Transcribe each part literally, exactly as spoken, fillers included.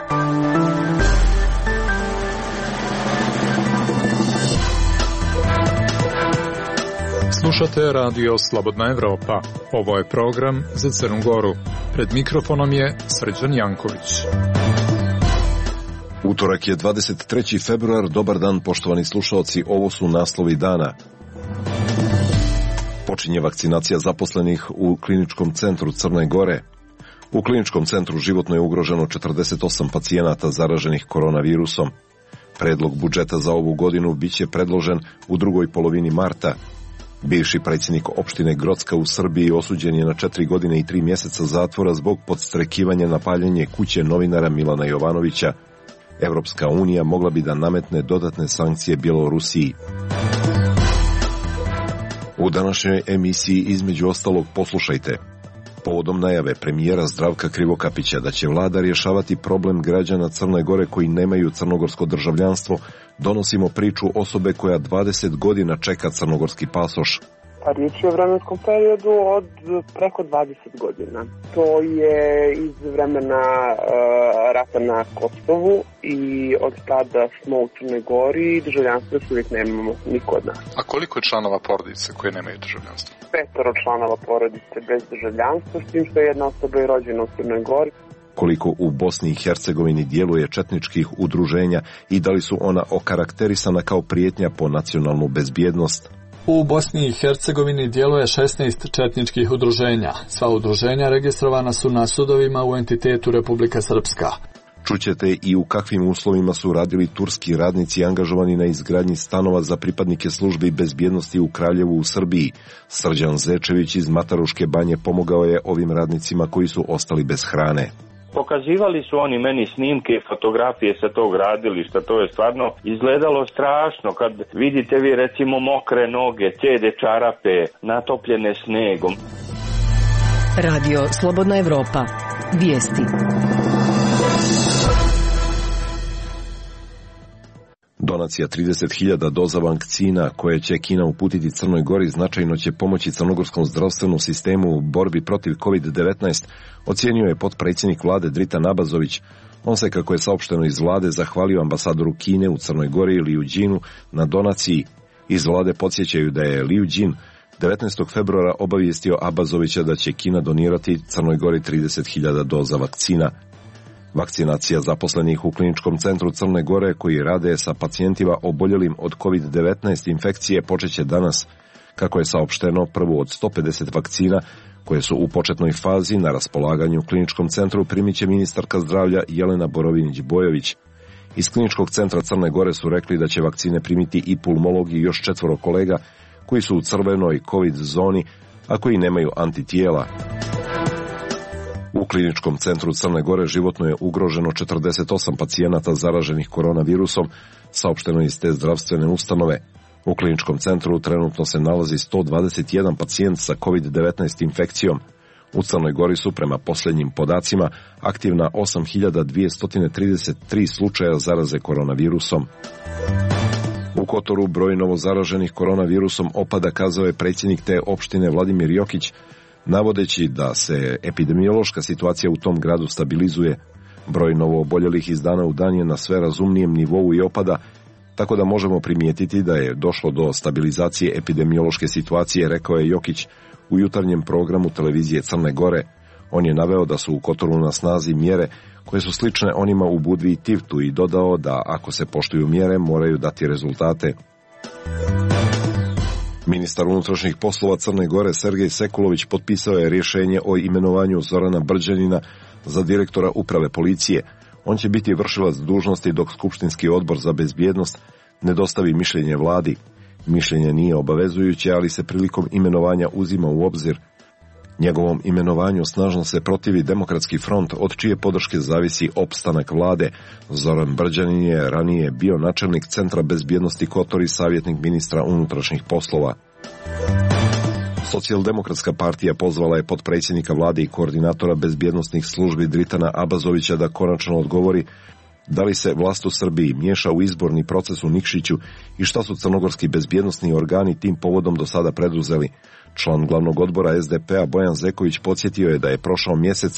Slušate radio Slobodna Evropa. Ovo je program za Crnu Goru. Pred mikrofonom je Srđan Janković. Utorak je dvadeset treći februar. Dobar dan, poštovani slušaoci. Ovo su naslovi dana. Počinje vakcinacija zaposlenih u kliničkom centru Crne Gore. U kliničkom centru životno je ugroženo četrdeset osam pacijenata zaraženih koronavirusom. Predlog budžeta za ovu godinu biće predložen u drugoj polovini marta. Bivši predsjednik opštine Grocka u Srbiji osuđen je na četiri godine i tri mjeseca zatvora zbog podstrekivanja na paljenje kuće novinara Milana Jovanovića. Evropska unija mogla bi da nametne dodatne sankcije Bjelorusiji. U današnjoj emisiji između ostalog poslušajte. Povodom najave premijera Zdravka Krivokapića da će vlada rješavati problem građana Crne Gore koji nemaju crnogorsko državljanstvo, donosimo priču osobe koja dvadeset godina čeka crnogorski pasoš. Pa riječ je o vremenskom periodu od preko dvadeset godina. To je iz vremena e, rata na Kosovu i od tada smo u Crnoj Gori i državljanstvo još uvijek nemamo niko od nas. A koliko je članova porodice koje nemaju državljanstvo? Petoro članova porodice bez državljanstva, s tim što je jedna osoba i rođena u Crnoj Gori. Koliko u Bosni i Hercegovini djeluje četničkih udruženja i da li su ona okarakterisana kao prijetnja po nacionalnu bezbjednost? U Bosni i Hercegovini djeluje šesnaest četničkih udruženja. Sva udruženja registrovana su na sudovima u entitetu Republika Srpska. Čućete i u kakvim uslovima su radili turski radnici angažovani na izgradnji stanova za pripadnike službi bezbjednosti u Kraljevu u Srbiji. Srđan Zečević iz Mataruške banje pomogao je ovim radnicima koji su ostali bez hrane. Pokazivali su oni meni snimke i fotografije sa tog gradilišta, to je stvarno izgledalo strašno kad vidite vi recimo mokre noge, cede čarape, natopljene snegom. Radio Slobodna Evropa. Vijesti. Donacija trideset hiljada doza vakcina koje će Kina uputiti Crnoj Gori značajno će pomoći crnogorskom zdravstvenom sistemu u borbi protiv kovid devetnaest, ocijenio je potpredsjednik vlade Dritan Abazović. On se, kako je saopšteno iz vlade, zahvalio ambasadoru Kine u Crnoj Gori Liu Jinu na donaciji. Iz vlade podsjećaju da je Liu Jin devetnaestog februara obavijestio Abazovića da će Kina donirati Crnoj Gori trideset hiljada doza vakcina. Vakcinacija zaposlenih u kliničkom centru Crne Gore koji rade sa pacijentima oboljelim od kovid devetnaest infekcije počeće danas. Kako je saopšteno, prvu od sto pedeset vakcina koje su u početnoj fazi na raspolaganju u kliničkom centru primit će ministarka zdravlja Jelena Borovinić-Bojović. Iz kliničkog centra Crne Gore su rekli da će vakcine primiti i pulmolog i još četvoro kolega koji su u crvenoj kovid zoni, a koji nemaju antitijela. U kliničkom centru Crne Gore životno je ugroženo četrdeset osam pacijenata zaraženih koronavirusom, saopšteno iz te zdravstvene ustanove. U kliničkom centru trenutno se nalazi sto dvadeset jedan pacijent sa kovid devetnaest infekcijom. U Crnoj Gori su prema posljednjim podacima aktivna osam hiljada dvjesto trideset tri slučaja zaraze koronavirusom. U Kotoru broj novozaraženih koronavirusom opada, kazao je predsjednik te opštine Vladimir Jokić, navodeći da se epidemiološka situacija u tom gradu stabilizuje. Broj novooboljelih iz dana u dan je na sve razumnijem nivou i opada, tako da možemo primijetiti da je došlo do stabilizacije epidemiološke situacije, rekao je Jokić u jutarnjem programu televizije Crne Gore. On je naveo da su u Kotoru na snazi mjere koje su slične onima u Budvi i Tivtu i dodao da ako se poštuju mjere moraju dati rezultate. Ministar unutrašnjih poslova Crne Gore Sergej Sekulović potpisao je rješenje o imenovanju Zorana Brđanina za direktora uprave policije. On će biti vršilac dužnosti dok Skupštinski odbor za bezbjednost ne dostavi mišljenje vladi. Mišljenje nije obavezujuće, ali se prilikom imenovanja uzima u obzir. Njegovom imenovanju snažno se protivi Demokratski front, od čije podrške zavisi opstanak vlade. Zoran Brđanin je ranije bio načelnik Centra bezbjednosti Kotor i savjetnik ministra unutrašnjih poslova. Socijaldemokratska partija pozvala je potpredsjednika vlade i koordinatora bezbjednosnih službi Dritana Abazovića da konačno odgovori da li se vlast u Srbiji miješa u izborni proces u Nikšiću i šta su crnogorski bezbjednosni organi tim povodom do sada preduzeli. Član glavnog odbora es de pe a Bojan Zeković podsjetio je da je prošao mjesec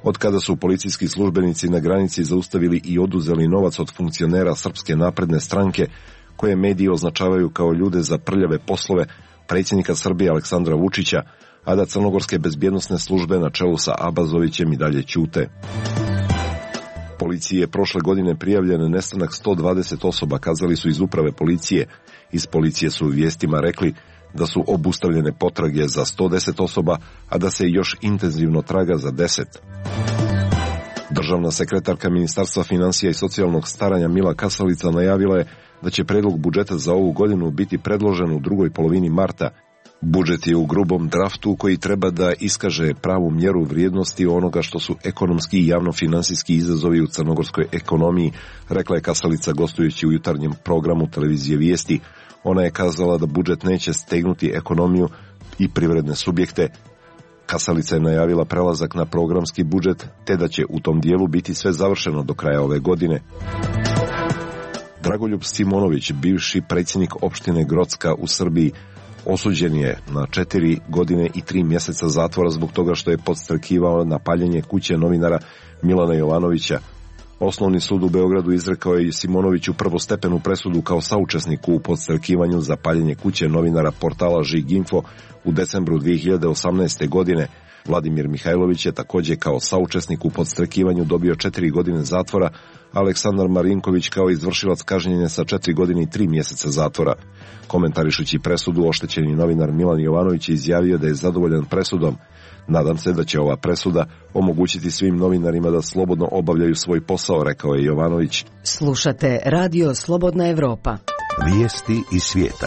od kada su policijski službenici na granici zaustavili i oduzeli novac od funkcionera Srpske napredne stranke, koje mediji označavaju kao ljude za prljave poslove predsjednika Srbije Aleksandra Vučića, a da crnogorske bezbjednosne službe na čelu sa Abazovićem i dalje ćute. Policiji je prošle godine prijavljen nestanak sto dvadeset osoba, kazali su iz uprave policije. Iz policije su u vijestima rekli da su obustavljene potrage za sto deset osoba, a da se još intenzivno traga za deset. Državna sekretarka Ministarstva financija i socijalnog staranja Mila Kasalica najavila je da će predlog budžeta za ovu godinu biti predložen u drugoj polovini marta. Budžet je u grubom draftu koji treba da iskaže pravu mjeru vrijednosti onoga što su ekonomski i javno-finansijski izazovi u crnogorskoj ekonomiji, rekla je Kasalica gostujući u jutarnjem programu televizije Vijesti. Ona je kazala da budžet neće stegnuti ekonomiju i privredne subjekte. Kasalica je najavila prelazak na programski budžet, te da će u tom dijelu biti sve završeno do kraja ove godine. Dragoljub Simonović, bivši predsjednik opštine Grocka u Srbiji, osuđen je na četiri godine i tri mjeseca zatvora zbog toga što je podstrekivao na paljenje kuće novinara Milana Jovanovića. Osnovni sud u Beogradu izrekao je Simonoviću prvostepenu presudu kao saučesniku u podstrekivanju za paljenje kuće novinara portala Žiginfo u decembru dvije hiljade osamnaeste. godine. Vladimir Mihajlović je također kao saučesnik u podstrekivanju dobio četiri godine zatvora, a Aleksandar Marinković kao izvršilac kažnjen je sa četiri godine i tri mjeseca zatvora. Komentarišući presudu, oštećeni novinar Milan Jovanović je izjavio da je zadovoljan presudom. Nadam se da će ova presuda omogućiti svim novinarima da slobodno obavljaju svoj posao, rekao je Jovanović. Slušate Radio Slobodna Evropa. Vijesti iz svijeta.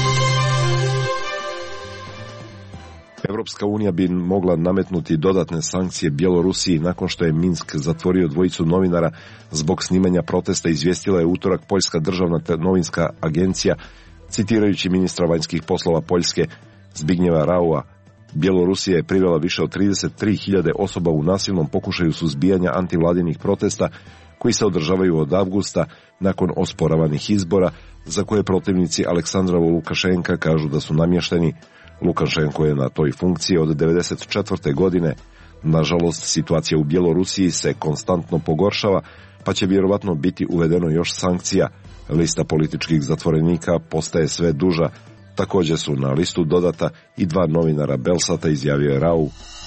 Evropska unija bi mogla nametnuti dodatne sankcije Bjelorusiji nakon što je Minsk zatvorio dvojicu novinara zbog snimanja protesta, izvijestila je utorak Poljska državna novinska agencija, citirajući ministra vanjskih poslova Poljske Zbignjeva Raua. Bjelorusija je privela više od trideset tri hiljade osoba u nasilnom pokušaju suzbijanja antivladinih protesta koji se održavaju od avgusta nakon osporavanih izbora za koje protivnici Aleksandra Lukašenka kažu da su namješteni. Lukašenko je na toj funkciji od devedeset četvrte. godine. Nažalost, situacija u Bjelorusiji se konstantno pogoršava, pa će vjerovatno biti uvedeno još sankcija. Lista političkih zatvorenika postaje sve duža. Također su na listu dodata i dva novinara Belsata, izjavio je Rau.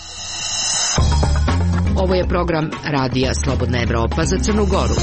Ovo je program Radija Slobodna Evropa za Crnu Goru.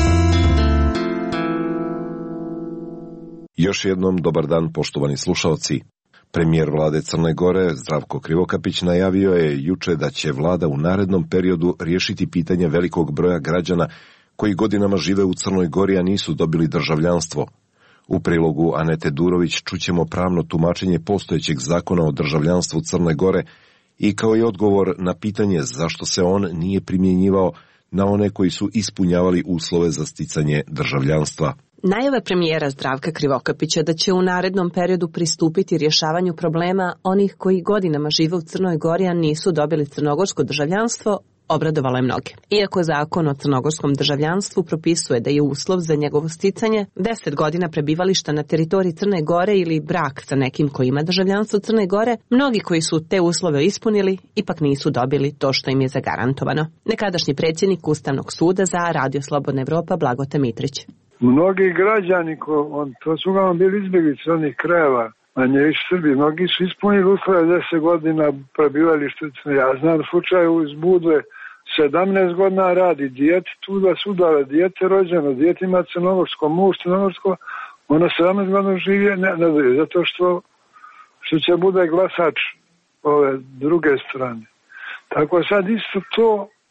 Još jednom dobar dan, poštovani slušalci. Premijer vlade Crne Gore Zdravko Krivokapić najavio je juče da će vlada u narednom periodu riješiti pitanje velikog broja građana koji godinama žive u Crnoj Gori, a nisu dobili državljanstvo. U prilogu Anete Durović čućemo pravno tumačenje postojećeg zakona o državljanstvu Crne Gore i kao i odgovor na pitanje zašto se on nije primjenjivao na one koji su ispunjavali uslove za sticanje državljanstva. Najava premijera Zdravka Krivokapića da će u narednom periodu pristupiti rješavanju problema onih koji godinama žive u Crnoj Gori, a nisu dobili crnogorsko državljanstvo, obradovalo je mnoge. Iako zakon o crnogorskom državljanstvu propisuje da je uslov za njegovo sticanje deset godina prebivališta na teritoriji Crne Gore ili brak sa nekim koji ima državljanstvo Crne Gore, mnogi koji su te uslove ispunili ipak nisu dobili to što im je zagarantovano. Nekadašnji predsjednik Ustavnog suda za Radio Slobodna Evropa Blagote Mitrić. Mnogi građani, ko, on, to su uglavnom bili izbjeglice onih krajeva, manje više Srbi, mnogi su ispunili uslove deset godina prebivalište. Ja znam slučaju iz Budve, sedamnaest godina radi, dijete tuda sudava, dijete rođeno, dijete ima crnogorsko, muž crnogorsko, ona sedamnaest godina živi, ne, ne, zato što, što će bude glasač ove druge strane. Tako sad isto to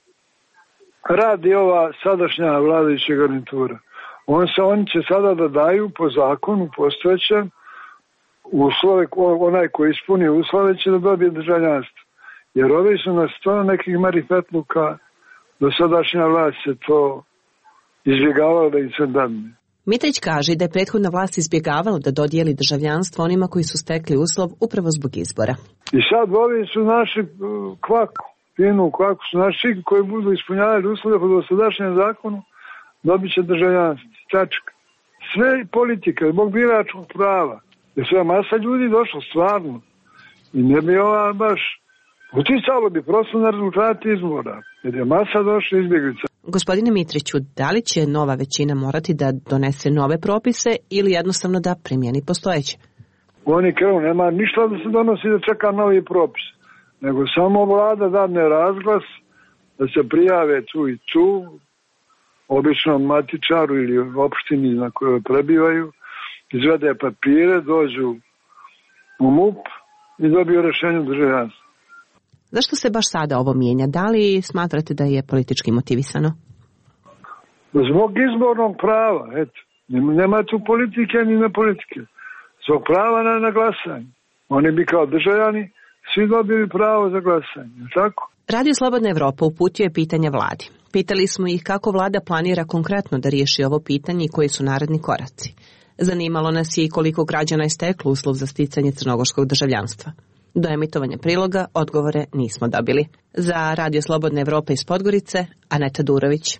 radi ova sadašnja vladajuća garnitura. On se, oni će sada da daju po zakonu postojećem uslove, onaj koji ispuni uslove će da dobije državljanstvo. Jer ovi su na sto nekih marifetluka, do sadašnja vlast se to izbjegavala da im se dadne. Mitrić kaže da je prethodna vlast izbjegavala da dodijeli državljanstvo onima koji su stekli uslov upravo zbog izbora. I sad ovi su naši kvaku, finu kvaku su naši koji budu ispunjavali uslove po dosadašnjem zakonu, dobit će državljanstvo. Tačka. Sve politika, zbog biračkog prava. Jer sve masa ljudi došlo, stvarno. I ne bi ova baš Uticalo bi prosto na rezultati izbora, jer je masa došla izbjeglica. Gospodine Mitriću, da li će nova većina morati da donese nove propise ili jednostavno da primjeni postojeće? Oni krenu, nema ništa da se donosi da čeka novi propis, nego samo vlada dadne razglas da se prijave tu i tu, običnom matičaru ili opštini na kojoj prebivaju, izvede papire, dođu u M U P i dobiju rješenje državljanstva. Zašto se baš sada ovo mijenja? Da li smatrate da je politički motivisano? Zbog izbornog prava, eto. Nema tu politike ni ne politike. Zbog prava na, na glasanje. Oni bi kao državljani svi dobili pravo za glasanje, tako? Radio Slobodna Evropa uputio je pitanje vladi. Pitali smo ih kako vlada planira konkretno da riješi ovo pitanje i koji su naredni koraci. Zanimalo nas je i koliko građana je steklo uslov za sticanje crnogorskog državljanstva. Do emitovanja priloga odgovore nismo dobili. Za Radio Slobodna Evropa iz Podgorice, Aneta Durović.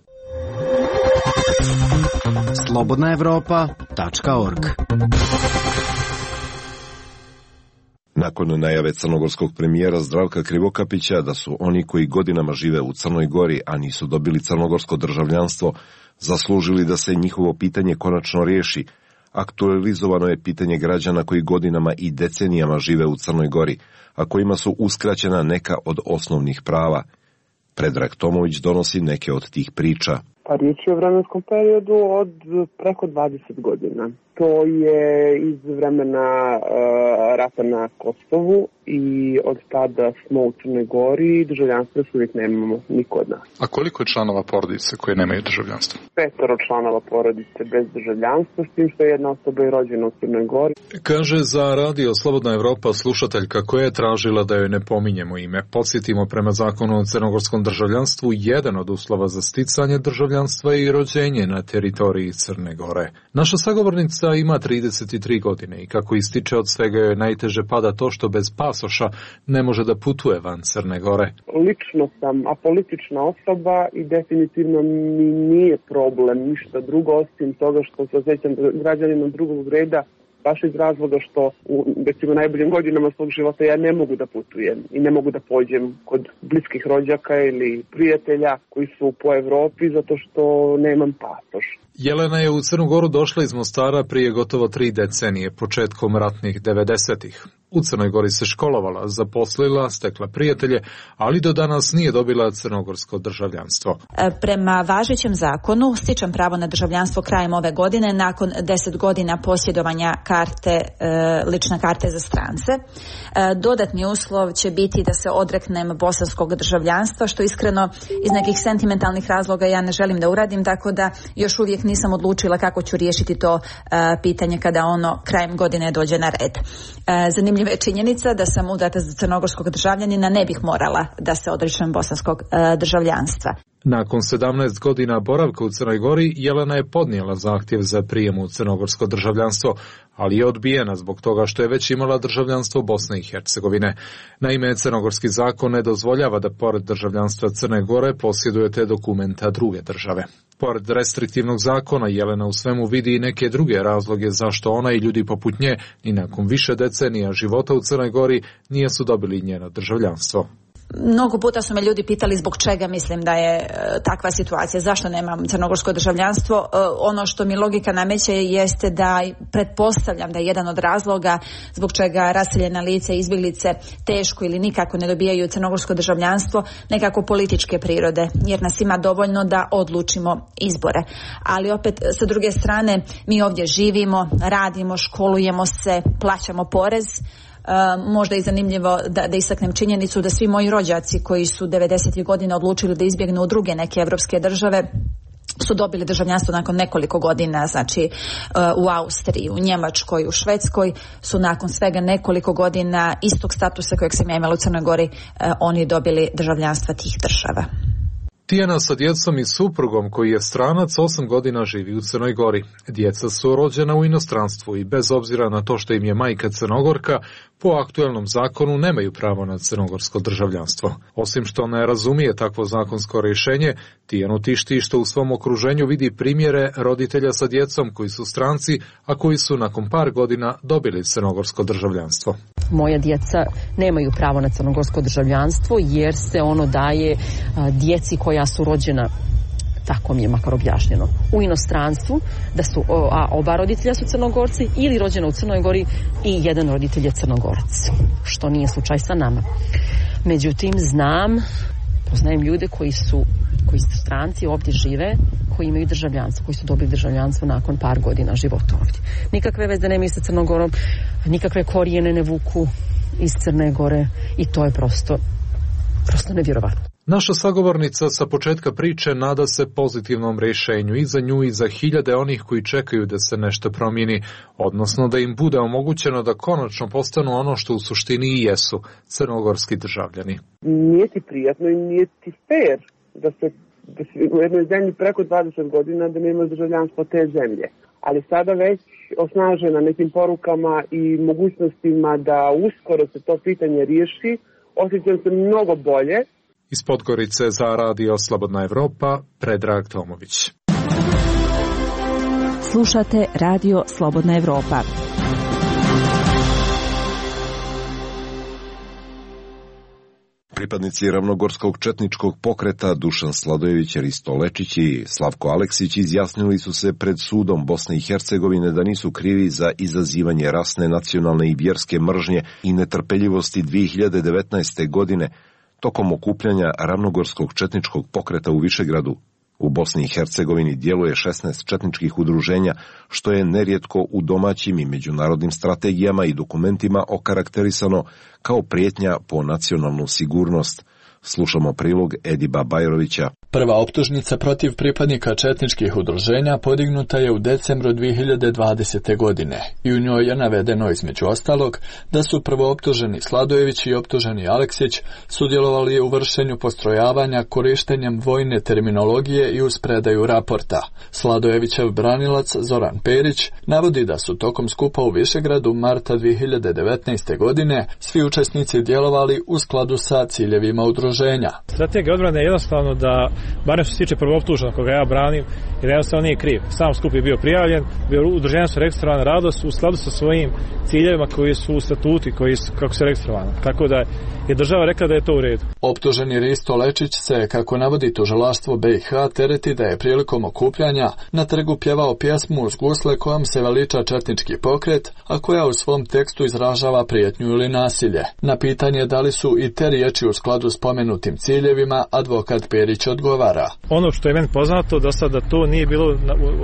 slobodna evropa tačka org. Nakon najave crnogorskog premijera Zdravka Krivokapića da su oni koji godinama žive u Crnoj Gori, a nisu dobili crnogorsko državljanstvo, zaslužili da se njihovo pitanje konačno riješi, aktualizovano je pitanje građana koji godinama i decenijama žive u Crnoj Gori, a kojima su uskraćena neka od osnovnih prava. Predrag Tomović donosi neke od tih priča. Pa riječ je o vremenskom periodu od preko dvadeset godina. To je iz vremena e, rata na Kosovu i od tada smo u Crnoj Gori i državljanstvo još uvijek nemamo niko od nas. A koliko je članova porodice koji nemaju državljanstvo? Petoro članova porodice bez državljanstva, s tim što je jedna osoba i rođena u Crnoj Gori. Kaže za Radio Slobodna Evropa slušateljka koja je tražila da joj ne pominjemo ime. Podsjetimo, prema zakonu o crnogorskom državljanstvu, jedan od uslova za sticanje državljanstva je i rođenje na teritoriji Crne Gore. Naša sagovornica ima trideset tri godine i kako ističe, od svega joj najteže pada to što bez pasoša ne može da putuje van Crne Gore. Lično sam apolitična osoba i definitivno mi nije problem ništa drugo osim toga što se osjećam građaninom drugog reda, baš iz razloga što u recimo najboljim godinama svog života ja ne mogu da putujem i ne mogu da pođem kod bliskih rođaka ili prijatelja koji su po Evropi zato što nemam pasoš. Jelena je u Crnu Goru došla iz Mostara prije gotovo tri decenije, početkom ratnih devedesetih. U Crnoj Gori se školovala, zaposlila, stekla prijatelje, ali do danas nije dobila crnogorsko državljanstvo. Prema važećem zakonu stičem pravo na državljanstvo krajem ove godine nakon deset godina posjedovanja karte, lične karte za strance. Dodatni uslov će biti da se odreknem bosanskog državljanstva, što iskreno iz nekih sentimentalnih razloga ja ne želim da uradim, tako da još uvijek nisam odlučila kako ću riješiti to pitanje kada ono krajem godine dođe na red. Zanimljiva je činjenica da sam udata za crnogorskog državljanina, ne bih morala da se odričem bosanskog državljanstva. Nakon sedamnaest godina boravka u Crnoj Gori, Jelena je podnijela zahtjev za prijem u crnogorsko državljanstvo, ali je odbijena zbog toga što je već imala državljanstvo Bosne i Hercegovine. Naime, crnogorski zakon ne dozvoljava da pored državljanstva Crne Gore posjedujete dokumenta druge države. Pored restriktivnog zakona, Jelena u svemu vidi i neke druge razloge zašto ona i ljudi poput nje, ni nakon više decenija života u Crnoj Gori, nisu dobili njeno državljanstvo. Mnogo puta su me ljudi pitali zbog čega mislim da je e, takva situacija, zašto nemam crnogorsko državljanstvo. E, ono što mi logika nameće jeste da pretpostavljam da je jedan od razloga zbog čega raseljena lice i izbjeglice teško ili nikako ne dobijaju crnogorsko državljanstvo nekako političke prirode, jer nas ima dovoljno da odlučimo izbore. Ali opet, sa druge strane, mi ovdje živimo, radimo, školujemo se, plaćamo porez. Uh, možda je zanimljivo da, da istaknem činjenicu da svi moji rođaci koji su devedesetih godina odlučili da izbjegnu u druge neke evropske države su dobili državljanstvo nakon nekoliko godina, znači uh, u Austriji, u Njemačkoj, u Švedskoj su nakon svega nekoliko godina istog statusa kojeg sam ja imala u Crnoj Gori, uh, oni dobili državljanstva tih država. Tijana sa djecom i suprugom koji je stranac osam godina živi u Crnoj Gori. Djeca su rođena u inostranstvu i bez obzira na to što im je majka Crnogorka, po aktuelnom zakonu nemaju pravo na crnogorsko državljanstvo. Osim što ne razumije takvo zakonsko rješenje, Tijanu tišti što u svom okruženju vidi primjere roditelja sa djecom koji su stranci, a koji su nakon par godina dobili crnogorsko državljanstvo. Moja djeca nemaju pravo na crnogorsko državljanstvo jer se ono daje a, djeci koja su rođena, tako mi je makar objašnjeno, u inostranstvu, da su a, oba roditelja su Crnogorci ili rođena u Crnoj Gori i jedan roditelj je Crnogorac, što nije slučaj sa nama. Međutim, znam, poznajem ljude koji su, koji su stranci, ovdje žive, koji imaju državljanstvo, koji su dobili državljanstvo nakon par godina života ovdje. Nikakve veze nemaju sa Crnogorom, nikakve korijene ne vuku iz Crne Gore i to je prosto, prosto nevjerovatno. Naša sagovornica sa početka priče nada se pozitivnom rješenju i za nju i za hiljade onih koji čekaju da se nešto promijeni, odnosno da im bude omogućeno da konačno postanu ono što u suštini i jesu, crnogorski državljani. Nije ti prijatno i nije ti fair da se, da se u jednoj zemlji preko dvadeset godina da nemaš državljanstvo te zemlje. Ali sada već osnažena nekim porukama i mogućnostima da uskoro se to pitanje riješi, osjećam se mnogo bolje. Iz Podgorice za radio Slobodna Evropa, Predrag Tomović. Slušate radio Slobodna Evropa. Pripadnici ravnogorskog četničkog pokreta Dušan Sladojević, Risto Lečić i Slavko Aleksić izjasnili su se pred sudom Bosne i Hercegovine da nisu krivi za izazivanje rasne, nacionalne i vjerske mržnje i netrpeljivosti dvije hiljade devetnaeste. godine tokom okupljanja ravnogorskog četničkog pokreta u Višegradu. U Bosni i Hercegovini djeluje šesnaest četničkih udruženja, što je nerijetko u domaćim i međunarodnim strategijama i dokumentima okarakterisano kao prijetnja po nacionalnu sigurnost. Slušamo prilog Ediba Bajrovića. Prva optužnica protiv pripadnika četničkih udruženja podignuta je u decembru dvije hiljade dvadesete. godine i u njoj je navedeno između ostalog da su prvooptuženi Sladojević i optuženi Aleksić sudjelovali u vršenju postrojavanja korištenjem vojne terminologije i uz predaju raporta. Sladojevićev branilac Zoran Perić navodi da su tokom skupa u Višegradu marta dvije hiljade devetnaeste. godine svi učesnici djelovali u skladu sa ciljevima udruženja. Strategija odbrane je jednostavno da, barem što se tiče prvooptuženog koga ja branim, jer jednostavno nije kriv. Sam skup je bio prijavljen, bio udruženja su registrovane, rado su u skladu sa svojim ciljevima koji su u statuti, koji su, kako se registrovane. Tako da je država rekla da je to u redu. Optuženi Risto Lečić se, kako navodi tužilaštvo B i H, tereti da je prilikom okupljanja na trgu pjevao pjesmu uz gusle kojom se veliča četnički pokret, a koja u svom tekstu izražava prijetnju ili nasilje. Na pitanje da li su i te riječi u skladu s pomenutim ciljevima, advokat Perić odgovara. Ono što je meni poznato do sada to nije bilo,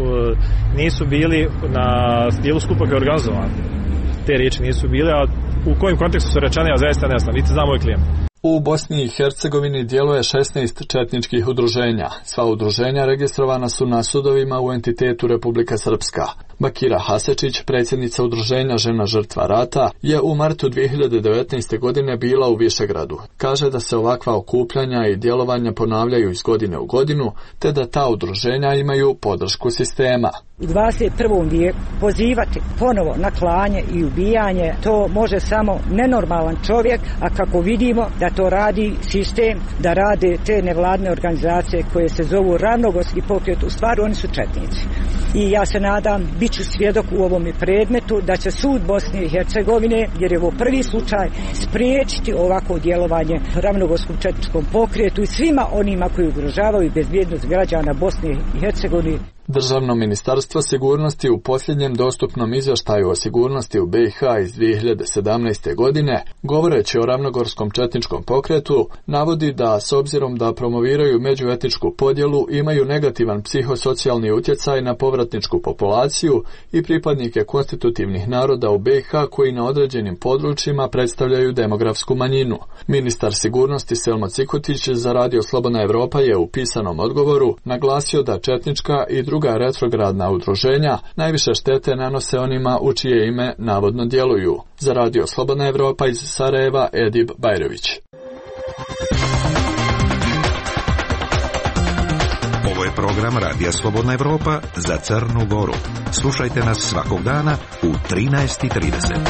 nisu bili na dijelu skupa koji je organizovan. Te riječi nisu bile, a u kojim kontekstu su rečene, ja zaista ne znam, niti znam moj klijent. U Bosni i Hercegovini djeluje šesnaest četničkih udruženja. Sva udruženja registrovana su na sudovima u entitetu Republika Srpska. Bakira Hasečić, predsjednica udruženja Žena žrtva rata, je u martu dvije hiljade devetnaeste. godine bila u Višegradu. Kaže da se ovakva okupljanja i djelovanja ponavljaju iz godine u godinu, te da ta udruženja imaju podršku sistema. U dvadeset prvom vijeku pozivati ponovo na klanje i ubijanje, to može samo nenormalan čovjek, a kako vidimo da to radi sistem, da rade te nevladne organizacije koje se zovu ravnogorski pokret, u stvari oni su četnici. I ja se nadam, bit ću svjedok u ovom predmetu, da će sud Bosne i Hercegovine, jer je ovo prvi slučaj, spriječiti ovako djelovanje ravnogorskom četničkom pokretu i svima onima koji ugrožavaju bezbjednost građana Bosne i Hercegovine. Državno ministarstvo sigurnosti u posljednjem dostupnom izvještaju o sigurnosti u B i H iz dvije hiljade sedamnaeste. godine, govoreći o ravnogorskom četničkom pokretu, navodi da s obzirom da promoviraju međuetničku podjelu imaju negativan psihosocijalni utjecaj na povratničku populaciju i pripadnike konstitutivnih naroda u B i H koji na određenim područjima predstavljaju demografsku manjinu. Ministar sigurnosti Selmo Cikutić za radio Slobodna Evropa je u pisanom odgovoru naglasio da četnička i druga Druga retrogradna udruženja najviše štete nanose onima u čije ime navodno djeluju. Za radio Slobodna Evropa iz Sarajeva, Edib Bajrović. program Radija Slobodna Evropa za Crnu Goru. Slušajte nas svakog dana u trinaest i trideset.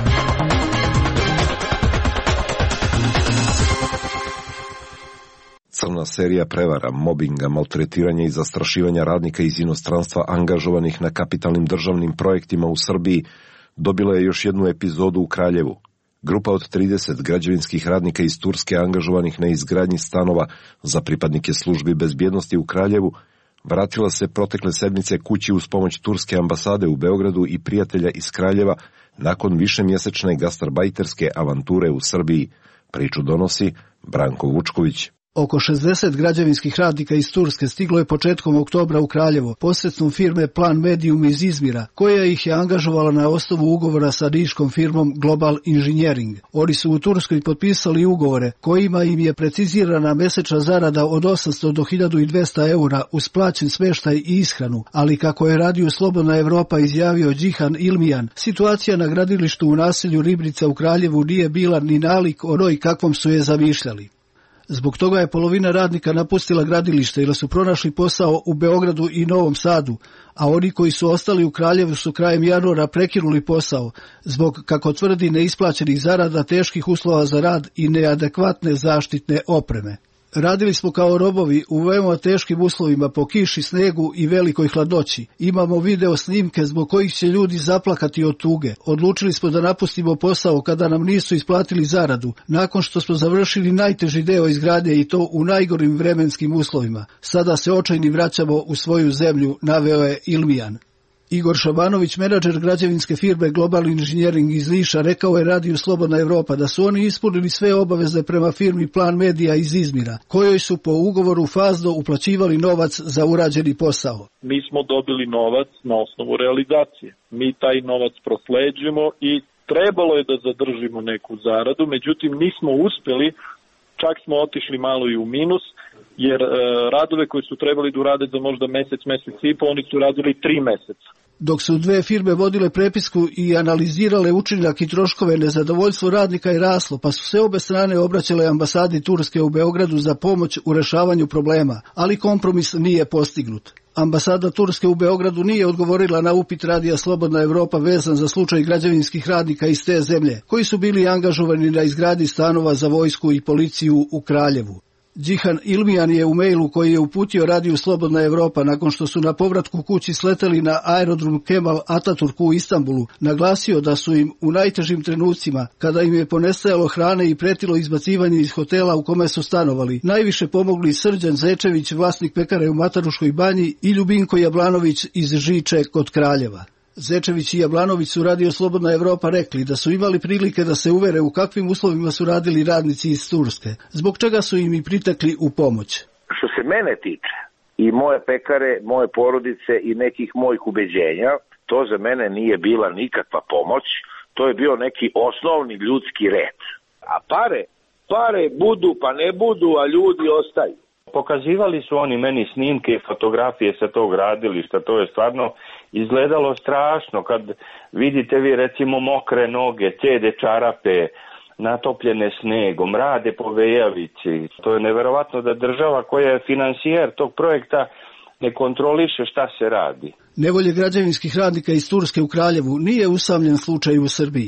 Crna serija prevara, mobinga, maltretiranja i zastrašivanja radnika iz inostranstva angažovanih na kapitalnim državnim projektima u Srbiji dobila je još jednu epizodu u Kraljevu. Grupa od trideset građevinskih radnika iz Turske angažovanih na izgradnji stanova za pripadnike službi bezbjednosti u Kraljevu vratila se protekle sedmice kući uz pomoć Turske ambasade u Beogradu i prijatelja iz Kraljeva nakon višemjesečne gastarbajterske avanture u Srbiji. Priču donosi Branko Vučković. Oko šezdeset građevinskih radnika iz Turske stiglo je početkom oktobra u Kraljevo posredstvom firme Plan Medium iz Izmira, koja ih je angažovala na osnovu ugovora sa riškom firmom Global Engineering. Oni su u Turskoj potpisali ugovore kojima im je precizirana mesečna zarada od osamsto do hiljadu dvesta eura uz plaćen smeštaj i ishranu, ali kako je Radio Slobodna Evropa izjavio Džihan Ilmijan, situacija na gradilištu u naselju Ribnica u Kraljevu nije bila ni nalik onoj kakvom su je zamišljali. Zbog toga je polovina radnika napustila gradilište ili su pronašli posao u Beogradu i Novom Sadu, a oni koji su ostali u Kraljevu su krajem januara prekinuli posao zbog, kako tvrdi, neisplaćenih zarada, teških uslova za rad i neadekvatne zaštitne opreme. Radili smo kao robovi u veoma teškim uslovima po kiši, snegu i velikoj hladnoći. Imamo video snimke zbog kojih će ljudi zaplakati od tuge. Odlučili smo da napustimo posao kada nam nisu isplatili zaradu, nakon što smo završili najteži deo izgradnje i to u najgorim vremenskim uslovima. Sada se očajni vraćamo u svoju zemlju, naveo je Ilmijan. Igor Šabanović, menadžer građevinske firme Global Engineering iz Niša, rekao je Radiju Slobodna Evropa da su oni ispunili sve obaveze prema firmi Plan Media iz Izmira, kojoj su po ugovoru fazno uplaćivali novac za urađeni posao. Mi smo dobili novac na osnovu realizacije. Mi taj novac prosleđujemo i trebalo je da zadržimo neku zaradu, međutim nismo uspeli, čak smo otišli malo i u minus, jer e, radove koji su trebali da urade za možda mesec, mesec i po, oni su radili tri meseca. Dok su dve firme vodile prepisku i analizirale učinak i troškove, nezadovoljstvo radnika je raslo, pa su se obe strane obraćale ambasadi Turske u Beogradu za pomoć u rešavanju problema, ali kompromis nije postignut. Ambasada Turske u Beogradu nije odgovorila na upit Radija Slobodna Evropa vezan za slučaj građevinskih radnika iz te zemlje, koji su bili angažovani na izgradnji stanova za vojsku i policiju u Kraljevu. Džihan Ilmijan je u mailu koji je uputio Radiju Slobodna Evropa nakon što su na povratku kući sleteli na aerodrom Kemal Ataturk u Istanbulu, naglasio da su im u najtežim trenucima, kada im je ponestajalo hrane i pretilo izbacivanje iz hotela u kome su stanovali, najviše pomogli Srđan Zečević, vlasnik pekare u Mataruškoj banji, i Ljubinko Jablanović iz Žiče kod Kraljeva. Zečević i Jablanović su Radio Slobodna Evropa rekli da su imali prilike da se uvere u kakvim uslovima su radili radnici iz Turske, zbog čega su im i pritekli u pomoć. Što se mene tiče i moje pekare, moje porodice i nekih mojih ubeđenja, to za mene nije bila nikakva pomoć, to je bio neki osnovni ljudski red. A pare, pare budu pa ne budu, a ljudi ostaju. Pokazivali su oni meni snimke i fotografije sa tog gradilišta, to je stvarno izgledalo strašno kad vidite vi recimo mokre noge, cede čarape, natopljene snegom, rade po vejavici. To je neverovatno da država koja je finansijer tog projekta ne kontroliše šta se radi. Nevolje građevinskih radnika iz Turske u Kraljevu nije usamljen slučaj u Srbiji.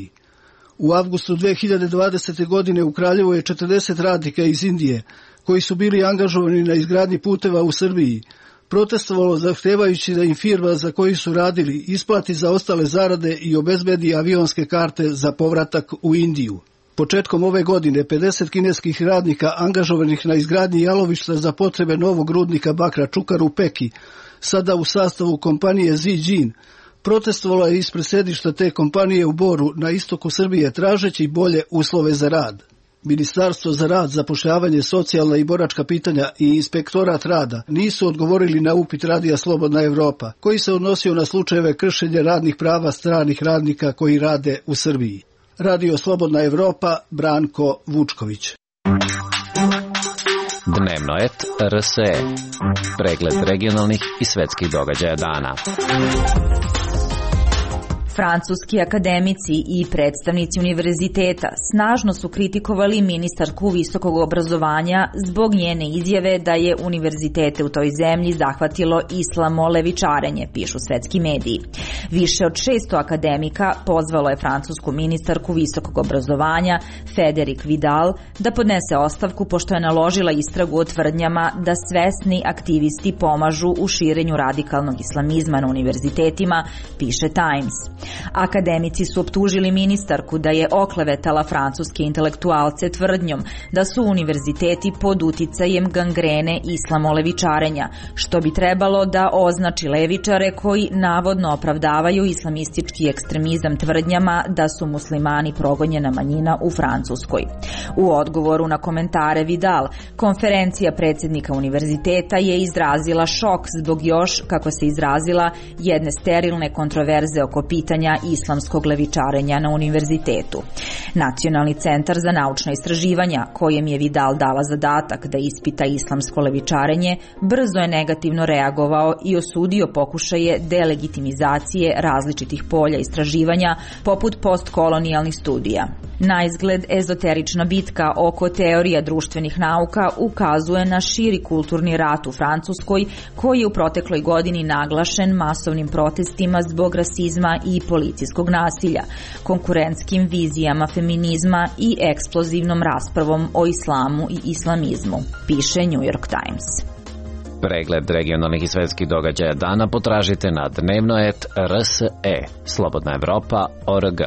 U avgustu dve hiljade dvadesete. godine u Kraljevu je četrdeset radnika iz Indije, koji su bili angažovani na izgradnji puteva u Srbiji, protestovalo zahtevajući da im firma za koju su radili isplati za ostale zarade i obezbedi avionske karte za povratak u Indiju. Početkom ove godine pedeset kineskih radnika angažovanih na izgradnji jalovišta za potrebe novog rudnika bakra Čukar u Peki, sada u sastavu kompanije Zijin, protestovalo je ispred sedišta te kompanije u Boru na istoku Srbije tražeći bolje uslove za rad. Ministarstvo za rad, zapošljavanje, socijalna i boračka pitanja i inspektorat rada nisu odgovorili na upit Radija Slobodna Evropa, koji se odnosio na slučajeve kršenja radnih prava stranih radnika koji rade u Srbiji. Radio Slobodna Evropa, Branko Vučković. Dnevno et R S E. Pregled regionalnih i svetskih događaja dana. Francuski akademici i predstavnici univerziteta snažno su kritikovali ministarku visokog obrazovanja zbog njene izjave da je univerzitete u toj zemlji zahvatilo islamolevičarenje, pišu svetski mediji. Više od šesto akademika pozvalo je francusku ministarku visokog obrazovanja Frédérique Vidal da podnese ostavku pošto je naložila istragu o tvrdnjama da svesni aktivisti pomažu u širenju radikalnog islamizma na univerzitetima, piše Times. Akademici su optužili ministarku da je oklevetala francuske intelektualce tvrdnjom da su univerziteti pod uticajem gangrene islamolevičarenja, što bi trebalo da označi levičare koji navodno opravdavaju islamistički ekstremizam tvrdnjama da su muslimani progonjena manjina u Francuskoj. U odgovoru na komentare Vidal, konferencija predsjednika univerziteta je izrazila šok zbog još, kako se izrazila, jedne sterilne kontroverze oko pitanja islamskog levičarenja na univerzitetu. Nacionalni centar za naučna istraživanja, kojem je Vidal dala zadatak da ispita islamsko levičarenje, brzo je negativno reagovao i osudio pokušaje delegitimizacije različitih polja istraživanja poput postkolonijalnih studija. Na izgled ezoterična bitka oko teorija društvenih nauka ukazuje na širi kulturni rat u Francuskoj, koji je u protekloj godini naglašen masovnim protestima zbog rasizma i policijskog nasilja, konkurentskim vizijama feminizma i eksplozivnom raspravom o islamu i islamizmu, piše New York Times. Pregled regionalnih i svetskih događaja dana potražite na dnevnoet R S E, Slobodna Evropa точка org.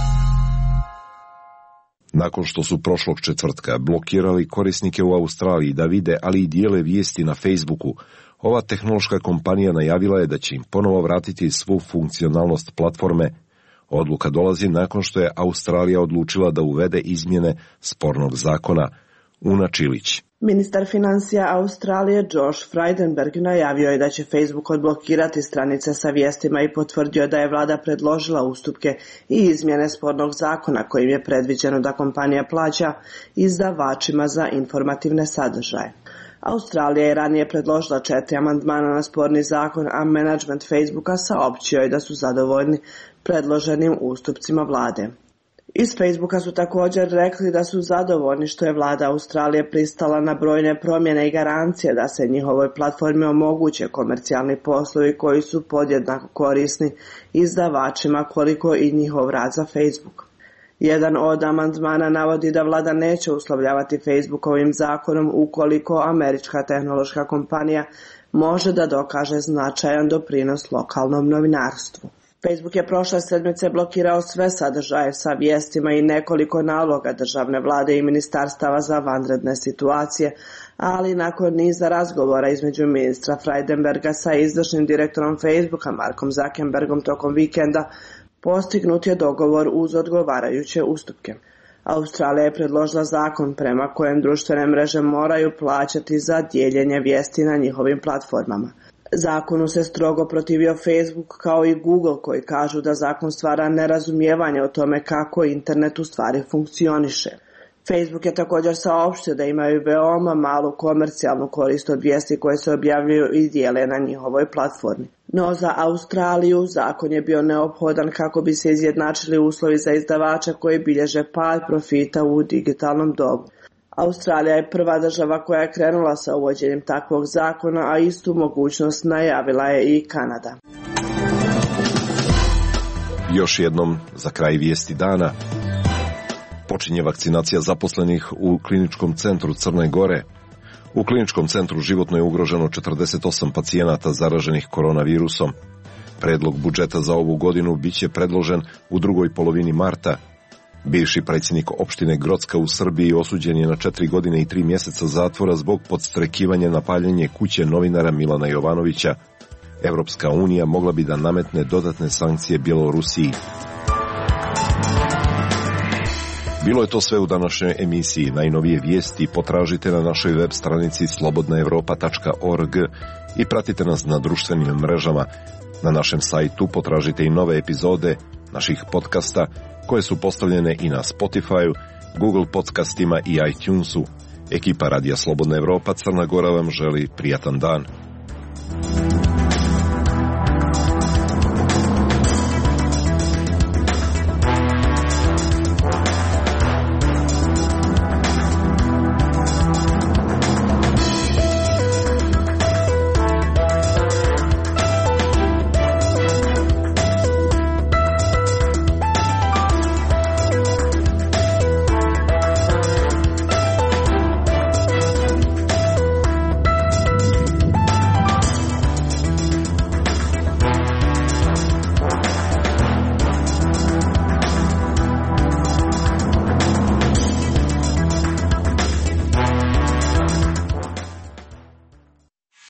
Nakon što su prošlog četvrtka blokirali korisnike u Australiji da vide, ali i dijele vijesti na Facebooku, ova tehnološka kompanija najavila je da će im ponovo vratiti svu funkcionalnost platforme. Odluka dolazi nakon što je Australija odlučila da uvede izmjene spornog zakona. Una Čilić. Ministar financija Australije Josh Frydenberg najavio je da će Facebook odblokirati stranice sa vijestima i potvrdio da je vlada predložila ustupke i izmjene spornog zakona kojim je predviđeno da kompanija plaća izdavačima za informativne sadržaje. Australija je ranije predložila četiri amandmana na sporni zakon, a menadžment Facebooka saopćio je da su zadovoljni predloženim ustupcima vlade. Iz Facebooka su također rekli da su zadovoljni što je vlada Australije pristala na brojne promjene i garancije da se njihovoj platformi omoguće komercijalni poslovi koji su podjednako korisni izdavačima koliko i njihov rad za Facebook. Jedan od amandmana navodi da vlada neće uslovljavati Facebook ovim zakonom ukoliko američka tehnološka kompanija može da dokaže značajan doprinos lokalnom novinarstvu. Facebook je prošle sedmice blokirao sve sadržaje sa vijestima i nekoliko naloga državne vlade i ministarstava za vanredne situacije, ali nakon niza razgovora između ministra Frydenberga sa izvršnim direktorom Facebooka Markom Zuckerbergom tokom vikenda, postignut je dogovor uz odgovarajuće ustupke. Australija je predložila zakon prema kojem društvene mreže moraju plaćati za dijeljenje vijesti na njihovim platformama. Zakonu se strogo protivio Facebook kao i Google koji kažu da zakon stvara nerazumijevanje o tome kako internet u stvari funkcioniše. Facebook je također saopštio da imaju veoma malu komercijalnu korist od vijesti koje se objavljuju i dijele na njihovoj platformi. No za Australiju zakon je bio neophodan kako bi se izjednačili uslovi za izdavača koji bilježe pad profita u digitalnom dobu. Australija je prva država koja je krenula sa uvođenjem takvog zakona, a istu mogućnost najavila je i Kanada. Još jednom za kraj vijesti dana. Počinje vakcinacija zaposlenih u kliničkom centru Crne Gore. U kliničkom centru životno je ugroženo četrdeset osam pacijenata zaraženih koronavirusom. Predlog budžeta za ovu godinu biće predložen u drugoj polovini marta. Bivši predsjednik opštine Grocka u Srbiji osuđen je na četiri godine i tri mjeseca zatvora zbog podstrekivanja na paljenje kuće novinara Milana Jovanovića. Evropska unija mogla bi da nametne dodatne sankcije Bjelorusiji. Bilo je to sve u današnjoj emisiji. Najnovije vijesti potražite na našoj web stranici slobodna evropa tačka org i pratite nas na društvenim mrežama. Na našem sajtu potražite i nove epizode naših podcasta koje su postavljene i na Spotify, Google podcastima i iTunesu. Ekipa Radija Slobodna Evropa Crna Gora vam želi prijatan dan.